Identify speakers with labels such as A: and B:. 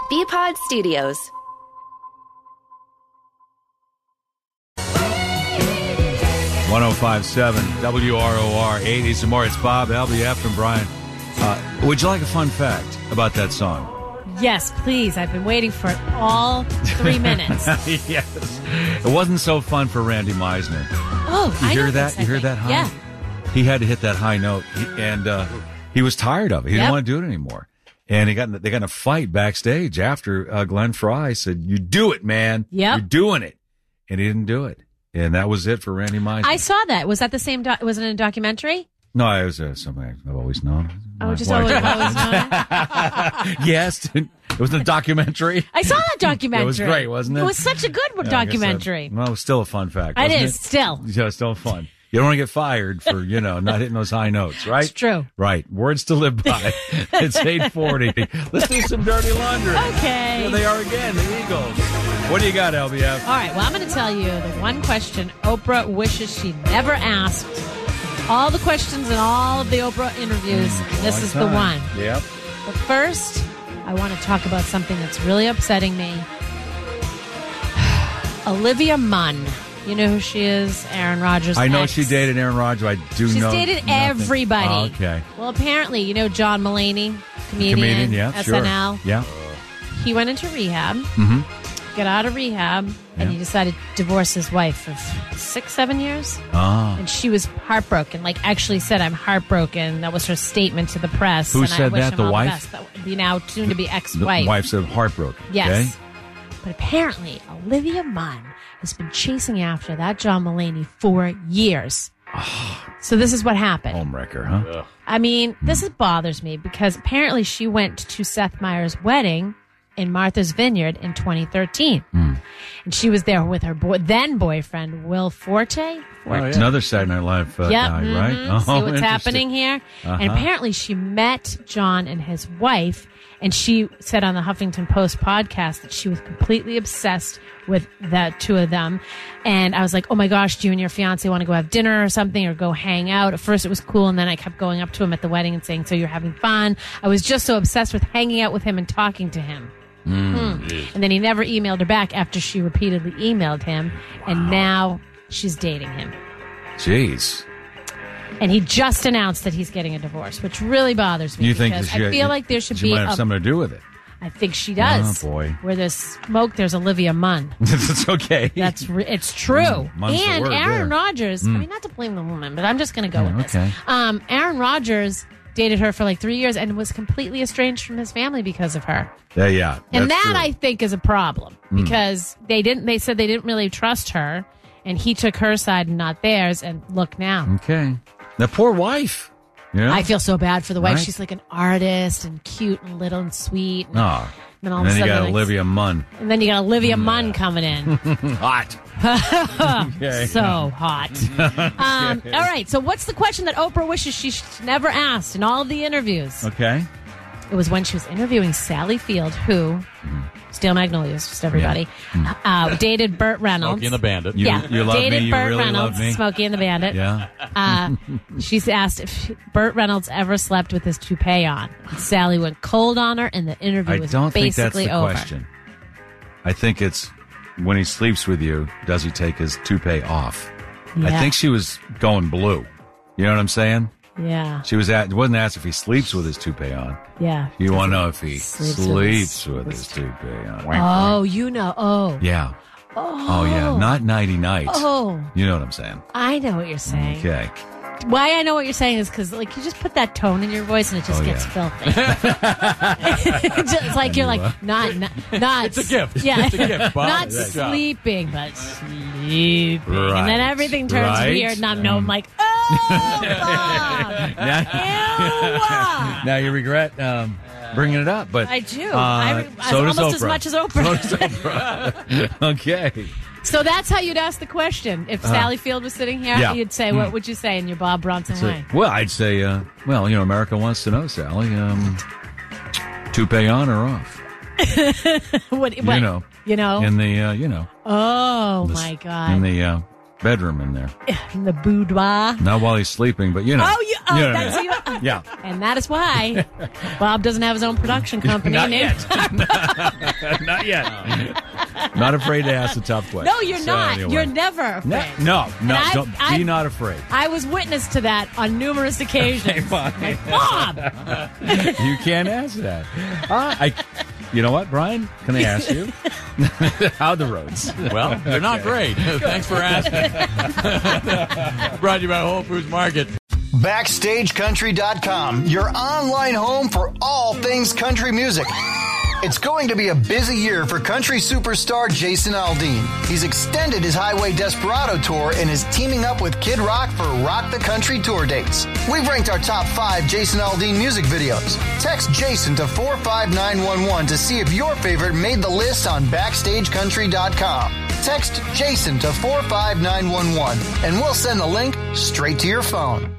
A: BPod Studios.
B: .1057 WROR 80s and more. It's Bob, LBF, and Brian. Would you like a fun fact about that song?
C: Yes, please. I've been waiting for it all 3 minutes.
B: Yes. It wasn't so fun for Randy Meisner.
C: Oh,
B: You
C: I
B: hear
C: know
B: that?
C: this,
B: You hear that high?
C: Yeah.
B: He had to hit that high note, and he was tired of it. He didn't want to do it anymore. And they got in a fight backstage after Glenn Fry said, "You do it, man.
C: Yep.
B: You're doing it." And he didn't do it. And that was it for Randy Meisner.
C: I saw that. Was that the same? Was it in a documentary?
B: No, it was something I've always known.
C: Oh, just always known it?
B: Yes. It was in a documentary.
C: I saw that documentary.
B: It was great, wasn't it?
C: It was such a good documentary.
B: Well, it was still a fun fact.
C: It
B: wasn't
C: is, still.
B: Yeah, it's still fun. You don't want to get fired for, not hitting those high notes, right?
C: It's true.
B: Right. Words to live by. It's 8:40. Let's do some dirty laundry.
C: Okay.
B: Here they are again, the Eagles. What do you got, LBF?
C: All right. Well, I'm going to tell you the one question Oprah wishes she never asked. All the questions in all of the Oprah interviews. This is the one.
B: Yep.
C: But first, I want to talk about something that's really upsetting me. Olivia Munn. You know who she is? Aaron Rodgers'
B: I know
C: ex.
B: she dated Aaron Rodgers. I do know.
C: She's dated
B: nothing.
C: everybody.
B: Oh, okay.
C: Well, apparently, John Mulaney, comedian,
B: yeah,
C: SNL.
B: Sure. Yeah.
C: He went into rehab, got out of rehab, and
B: Yeah.
C: he decided to divorce his wife of 6-7 years.
B: Oh.
C: And she was heartbroken, actually said, "I'm heartbroken." That was her statement to the press.
B: Who
C: and
B: said
C: I wish
B: that?
C: him
B: The
C: all
B: wife?
C: The best. The now soon-to-be ex-wife.
B: The wife said heartbroken.
C: Yes.
B: Okay?
C: But apparently, Olivia Munn has been chasing after that John Mulaney for years. So this is what happened.
B: Homewrecker, huh?
C: I mean, this bothers me because apparently she went to Seth Meyers' wedding in Martha's Vineyard in 2013. And she was there with her then boyfriend, Will Forte.
B: Another Saturday Night Live guy, right? Oh,
C: See what's
B: interesting.
C: happening here? And apparently she met John and his wife, and she said on the Huffington Post podcast that she was completely obsessed with the two of them. And I was like, oh my gosh, do you and your fiance want to go have dinner or something or go hang out? At first it was cool, and then I kept going up to him at the wedding and saying, so you're having fun? I was just so obsessed with hanging out with him and talking to him. And then he never emailed her back after she repeatedly emailed him, and now she's dating him.
B: Jeez.
C: And he just announced that he's getting a divorce, which really bothers me.
B: You think
C: because
B: that
C: I feel like there should
B: she
C: be
B: might have something to do with it?
C: I think she does.
B: Oh, boy.
C: Where there's smoke, there's Olivia Munn.
B: It's okay.
C: It's true.
B: Munn's the
C: And
B: word
C: Aaron
B: there.
C: Rodgers, I mean, not to blame the woman, but I'm just going to go with
B: okay.
C: this. Aaron Rodgers dated her for 3 years and was completely estranged from his family because of her.
B: Yeah.
C: And
B: that's
C: that,
B: true.
C: I think, is a problem because they said they didn't really trust her, and he took her side and not theirs, and look now.
B: Okay. That poor wife. Yeah.
C: I feel so bad for the wife.
B: Right.
C: She's like an artist and cute and little and sweet. And,
B: Oh.
C: then all
B: And
C: of
B: then
C: a
B: you
C: sudden,
B: got Olivia Munn.
C: And then you got Olivia Munn coming in.
B: Hot. Okay.
C: So hot. All right. So what's the question that Oprah wishes she never asked in all of the interviews?
B: Okay.
C: It was when she was interviewing Sally Field, who, Steel Magnolias, just everybody, dated Burt Reynolds.
D: Smokey and the Bandit.
B: You love
C: dated
B: me. You
C: Burt
B: really
C: Reynolds,
B: love me.
C: Smokey and the Bandit.
B: Yeah.
C: She's asked if Burt Reynolds ever slept with his toupee on. Sally went cold on her, and the interview
B: I
C: was
B: don't think that's
C: basically
B: the
C: over.
B: question. I think it's when he sleeps with you, does he take his toupee off? I
C: Yeah.
B: think she was going blue. You know what I'm saying?
C: Yeah,
B: She was it wasn't asked if he sleeps with his toupee on.
C: yeah.
B: You want to know if he
C: Sleeps
B: sleeps with his toupee on.
C: Oh, Oh.
B: Yeah. Oh, yeah. Not nighty night.
C: Oh.
B: You know what I'm saying?
C: I know what you're saying.
B: Okay.
C: Why I know what you're saying is because, you just put that tone in your voice and it just gets filthy. It's like you're like, not.
D: It's a gift.
C: Yeah.
D: It's a gift, Bob.
C: Not
D: Good job.
C: sleeping, but sleeping.
B: Right.
C: And then everything turns
B: Right.
C: weird, and I'm like, oh, Bob. Ew.
B: Now you regret bringing it up, but
C: I do.
B: so does
C: almost as
B: Oprah.
C: much as Oprah.
B: So does Oprah. Okay.
C: So that's how you'd ask the question. If Sally Field was sitting here,
B: Yeah.
C: you'd say, what would you say in your Bob Bronson way?
B: Well, I'd say, America wants to know, Sally. Toupee on or off?
C: What,
B: You know.
C: You know?
B: In the,
C: Oh,
B: the-
C: my God.
B: in the bedroom in there.
C: In the boudoir.
B: Not while he's sleeping, but
C: That's you.
B: Yeah.
C: And that is why Bob doesn't have his own production company.
B: Not yet. Not yet. Not afraid to ask a tough question.
C: No, you're not. Anyway. You're never afraid.
B: No. Be not afraid.
C: I was witness to that on numerous occasions.
B: Okay, fine.
C: Like, Bob!
B: You can't ask that. You know what, Brian? Can I ask you? How are the roads?
A: Well, they're not great. Thanks for asking. Brought to you by Whole Foods Market.
D: BackstageCountry.com, your online home for all things country music. It's going to be a busy year for country superstar Jason Aldean. He's extended his Highway Desperado tour and is teaming up with Kid Rock for Rock the Country tour dates. We've ranked our top 5 Jason Aldean music videos. Text Jason to 45911 to see if your favorite made the list on BackstageCountry.com. Text Jason to 45911 and we'll send the link straight to your phone.